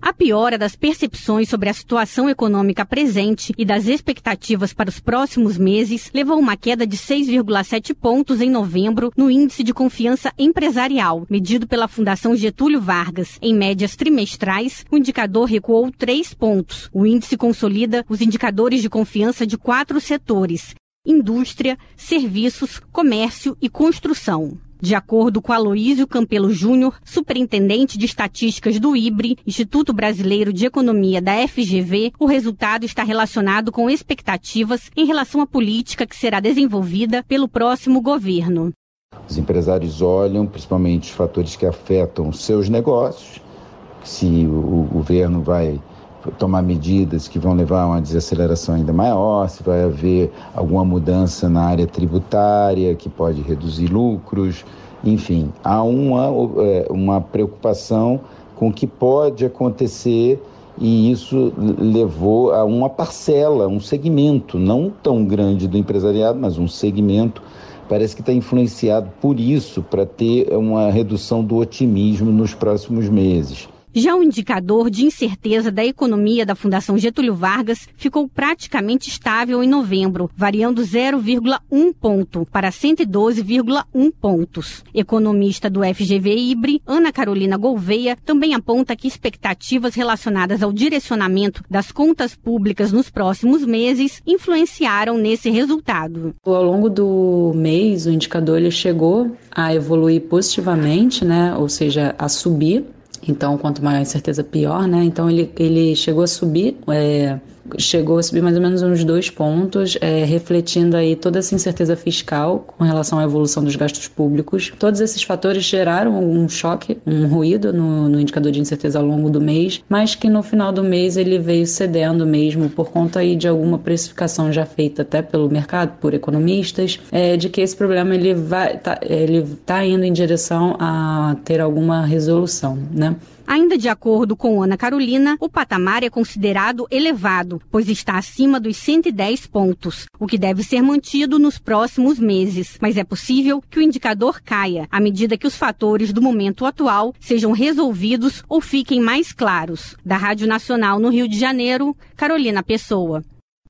A piora das percepções sobre a situação econômica presente e das expectativas para os próximos meses levou a uma queda de 6,7 pontos em novembro no Índice de Confiança Empresarial, medido pela Fundação Getúlio Vargas. Em médias trimestrais, o indicador recuou 3 pontos. O índice consolida os indicadores de confiança de 4 setores: indústria, serviços, comércio e construção. De acordo com Aloísio Campelo Júnior, superintendente de estatísticas do IBRE, Instituto Brasileiro de Economia da FGV, o resultado está relacionado com expectativas em relação à política que será desenvolvida pelo próximo governo. Os empresários olham principalmente os fatores que afetam os seus negócios, se o governo vai tomar medidas que vão levar a uma desaceleração ainda maior, se vai haver alguma mudança na área tributária que pode reduzir lucros, enfim, há uma preocupação com o que pode acontecer e isso levou a uma parcela, um segmento, não tão grande do empresariado, mas um segmento, parece que está influenciado por isso para ter uma redução do otimismo nos próximos meses. Já o indicador de incerteza da economia da Fundação Getúlio Vargas ficou praticamente estável em novembro, variando 0,1 ponto para 112,1 pontos. Economista do FGV-IBRE, Ana Carolina Gouveia, também aponta que expectativas relacionadas ao direcionamento das contas públicas nos próximos meses influenciaram nesse resultado. Ao longo do mês, o indicador ele chegou a evoluir positivamente, ou seja, a subir. Então, quanto maior a incerteza, pior, Então, ele chegou a subir mais ou menos uns 2 pontos, refletindo aí toda essa incerteza fiscal com relação à evolução dos gastos públicos. Todos esses fatores geraram um choque, um ruído no indicador de incerteza ao longo do mês, mas que no final do mês ele veio cedendo mesmo por conta aí de alguma precificação já feita até pelo mercado, por economistas, de que esse problema ele tá indo em direção a ter alguma resolução, Ainda de acordo com Ana Carolina, o patamar é considerado elevado, pois está acima dos 110 pontos, o que deve ser mantido nos próximos meses. Mas é possível que o indicador caia, à medida que os fatores do momento atual sejam resolvidos ou fiquem mais claros. Da Rádio Nacional no Rio de Janeiro, Carolina Pessoa.